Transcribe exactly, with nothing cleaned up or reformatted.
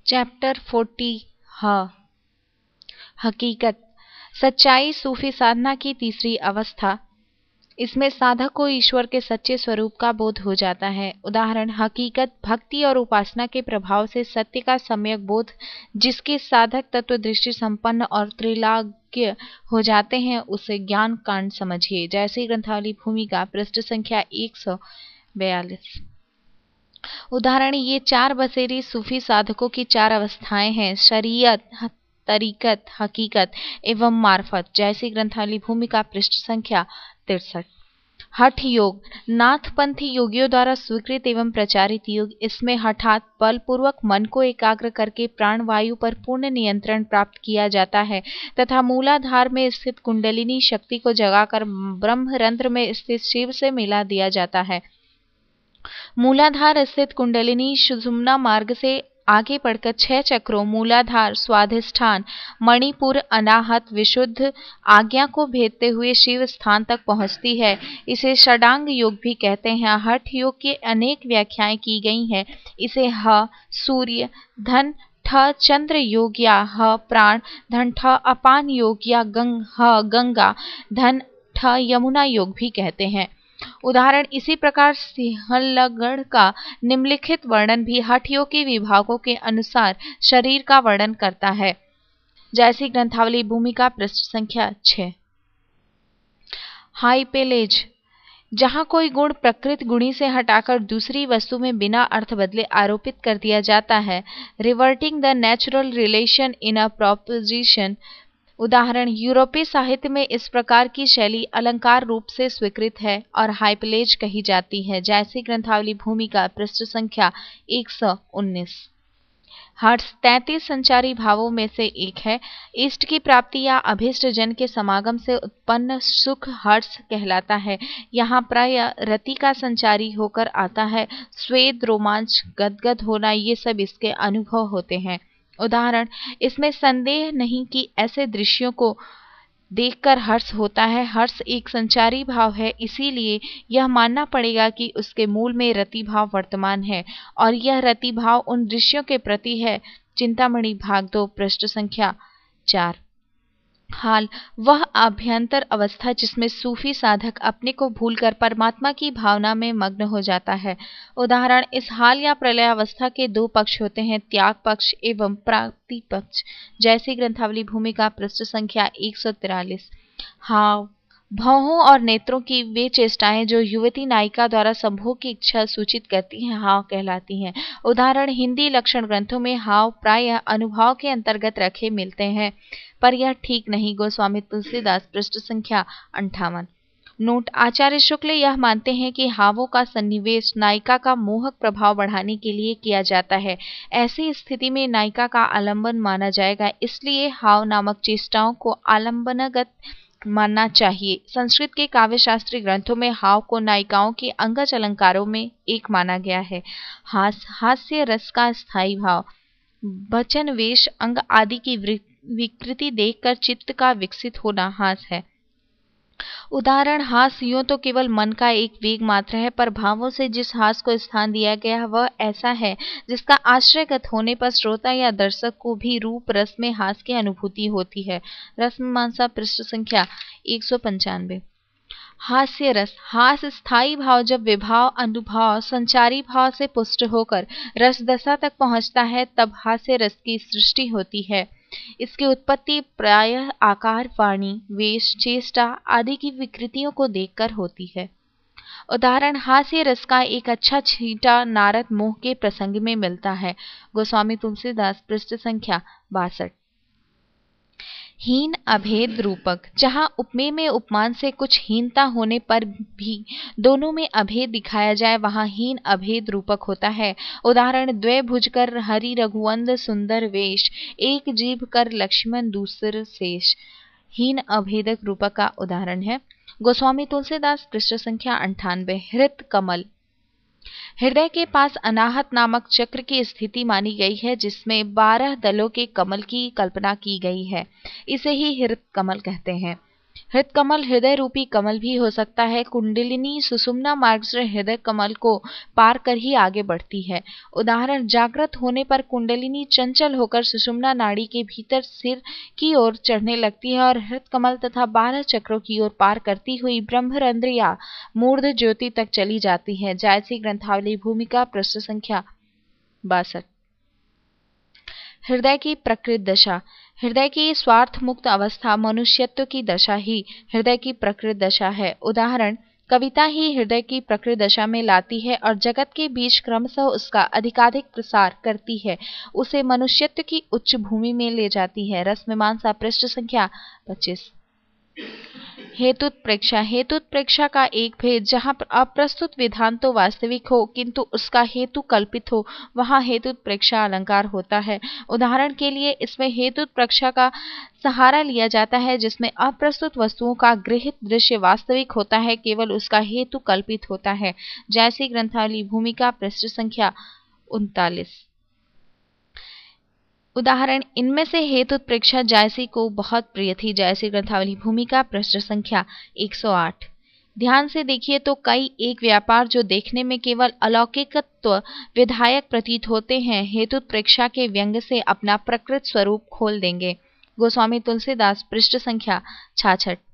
Chapter forty ह हकीकत सच्चाई सूफी साधना की तीसरी अवस्था। इसमें साधक को ईश्वर के सच्चे स्वरूप का बोध हो जाता है। उदाहरण हकीकत भक्ति और उपासना के प्रभाव से सत्य का सम्यक बोध, जिसके साधक तत्व दृष्टि संपन्न और त्रिलाज्ञ हो जाते हैं, उसे ज्ञान कांड समझिए। जैसे ग्रंथावली भूमिका पृष्ठ संख्या एक सौ बयालीस। उदाहरण ये चार बसेरी सूफी साधकों की चार अवस्थाएं हैं: शरीयत, तरीकत, हकीकत एवं मार्फत। जैसी ग्रंथावली भूमिका पृष्ठ संख्या तिरसठ। हठ योग नाथपंथी योगियों द्वारा स्वीकृत एवं प्रचारित योग। इसमें हठात बलपूर्वक मन को एकाग्र करके प्राण वायु पर पूर्ण नियंत्रण प्राप्त किया जाता है तथा मूलाधार में स्थित कुंडलिनी शक्ति को जगाकर ब्रह्मरंध्र में स्थित शिव से मिला दिया जाता है। मूलाधार स्थित कुंडलिनी सुषुम्ना मार्ग से आगे बढ़कर छह चक्रों मूलाधार, स्वाधिष्ठान, मणिपुर, अनाहत, विशुद्ध आज्ञा को भेदते हुए शिव स्थान तक पहुंचती है। इसे षडांग योग भी कहते हैं। हठ योग की अनेक व्याख्याएं की गई हैं। इसे ह सूर्य, धन, ठ चंद्र योग या ह प्राण, धन ठ अपान योग या गंग ह गंगा, धन ठ यमुना योग भी कहते हैं। उदाहरण इसी प्रकार सिंहलगढ़ का निम्नलिखित वर्णन भी हठ योग के विभागों के अनुसार शरीर का वर्णन करता है। जैसी ग्रंथावली भूमिका पृष्ठ संख्या छह। हाइपेलेज जहाँ कोई गुण प्रकृत गुणी से हटाकर दूसरी वस्तु में बिना अर्थ बदले आरोपित कर दिया जाता है। Reverting the natural relation in a proposition. उदाहरण यूरोपीय साहित्य में इस प्रकार की शैली अलंकार रूप से स्वीकृत है और हाइपलेज कही जाती है। जैसी ग्रंथावली भूमिका पृष्ठ संख्या एक सौ उन्नीस। हर्ष तैंतीस संचारी भावों में से एक है। इष्ट की प्राप्ति या अभीष्ट जन के समागम से उत्पन्न सुख हर्ष कहलाता है। यहाँ प्राय रति का संचारी होकर आता है। स्वेद, रोमांच, गदगद होना ये सब इसके अनुभव होते हैं। उदाहरण इसमें संदेह नहीं कि ऐसे दृश्यों को देखकर हर्ष होता है। हर्ष एक संचारी भाव है, इसीलिए यह मानना पड़ेगा कि उसके मूल में रति भाव वर्तमान है और यह रति भाव उन दृश्यों के प्रति है। चिंतामणि भाग दो पृष्ठ संख्या चार। हाल वह आभ्यंतर अवस्था जिसमें सूफी साधक अपने को भूलकर परमात्मा की भावना में मग्न हो जाता है। उदाहरण इस हाल या प्रलय अवस्था के दो पक्ष होते हैं: त्याग पक्ष एवं प्राप्ति पक्ष। जैसी ग्रंथावली भूमिका पृष्ठ संख्या एक सौ तिरालीस। हाव भौहों और नेत्रों की वे चेष्टाएं जो युवती नायिका द्वारा संभोग की इच्छा सूचित करती हैं, हाव कहलाती हैं। उदाहरण हिंदी लक्षण ग्रंथों में हाव प्रायः अनुभाव के अंतर्गत रखे मिलते हैं, पर यह ठीक नहीं। गोस्वामी तुलसीदास पृष्ठ संख्या अंठावन। नोट आचार्य शुक्ल यह मानते हैं कि हावों का सन्निवेश नायिका का मोहक प्रभाव बढ़ाने के लिए किया जाता है। ऐसी स्थिति में नायिका का आलंबन माना जाएगा, इसलिए हाव नामक चेष्टाओं को आलंबनगत मानना चाहिए। संस्कृत के काव्य शास्त्री ग्रंथों में हाव को नायिकाओं के अंगज अलंकारों में एक माना गया है। हास हास्य रस का स्थायी भाव, वचन, वेश, अंग आदि की विकृति देखकर चित्त का विकसित होना हास है। उदाहरण हास यूं तो केवल मन का एक वेग मात्र है, पर भावों से जिस हास को स्थान दिया गया है वह ऐसा है जिसका आश्रयगत होने पर श्रोता या दर्शक को भी रूप रस में हास की अनुभूति होती है। रसमीमांसा पृष्ठ संख्या एक सौ पंचानवे। हास्य रस हास स्थायी भाव जब विभाव अनुभाव संचारी भाव से पुष्ट होकर रस दशा तक पहुंचता है, तब हास्य रस की सृष्टि होती है। इसकी उत्पत्ति प्रायः आकार, वाणी, वेश, चेष्टा आदि की विकृतियों को देखकर होती है। उदाहरण हास्य रस का एक अच्छा छींटा नारद मोह के प्रसंग में मिलता है। गोस्वामी तुलसीदास पृष्ठ संख्या बासठ। हीन अभेद रूपक जहाँ उपमेय में उपमान से कुछ हीनता होने पर भी दोनों में अभेद दिखाया जाए, वहाँ हीन अभेद रूपक होता है। उदाहरण द्वै भुज कर हरि रघुवंद सुंदर वेश, एक जीभ कर लक्ष्मण दूसर शेष। हीन अभेदक रूपक का उदाहरण है। गोस्वामी तुलसीदास पृष्ठ संख्या अंठानवे। हृत कमल हृदय के पास अनाहत नामक चक्र की स्थिति मानी गई है, जिसमें बारह दलों के कमल की कल्पना की गई है। इसे ही हृत कमल कहते हैं। हृदकमल हृदय रूपी कमल भी हो सकता है। कुंडलिनी सुषुम्ना मार्ग से हृदय कमल को पार कर ही आगे बढ़ती है। उदाहरण, जागृत होने पर कुंडलिनी चंचल होकर सुषुम्ना नाड़ी के भीतर सिर की ओर चढ़ने लगती है और हृदकमल तथा बारह चक्रों की ओर पार करती हुई ब्रह्मरंध्र या मूर्ध ज्योति तक चली जाती है। जायसी ग्रंथावली भूमिका पृष्ठ संख्या बासठ। हृदय की प्रकृत दशा। हृदय की स्वार्थ मुक्त अवस्था मनुष्यत्व की दशा ही हृदय की प्रकृत दशा है। उदाहरण, कविता ही हृदय की प्रकृत दशा में लाती है और जगत के बीच क्रमशः उसका अधिकाधिक प्रसार करती है, उसे मनुष्यत्व की उच्च भूमि में ले जाती है। रसमीमांसा पृष्ठ संख्या पच्चीस। हेतुत्प्रेक्षा। हेतुत्प्रेक्षा का एक भेद, जहाँ अप्रस्तुत विधान तो वास्तविक हो किंतु उसका हेतु कल्पित हो, वहाँ हेतुत्प्रेक्षा अलंकार होता है। उदाहरण के लिए इसमें हेतुत्प्रेक्षा का सहारा लिया जाता है जिसमें अप्रस्तुत वस्तुओं का गृहीत दृश्य वास्तविक होता है, केवल उसका हेतु कल्पित होता है। जैसी ग्रंथावली भूमिका पृष्ठ संख्या उनतालीस। उदाहरण, इनमें से हेतुत्प्रेक्षा जायसी को बहुत प्रिय थी। जायसी ग्रंथावली भूमिका पृष्ठ संख्या एक सौ आठ। ध्यान से देखिए तो कई एक व्यापार जो देखने में केवल अलौकिकत्व विधायक प्रतीत होते हैं, हेतुत्प्रेक्षा के व्यंग से अपना प्रकृत स्वरूप खोल देंगे। गोस्वामी तुलसीदास पृष्ठ संख्या छियासठ।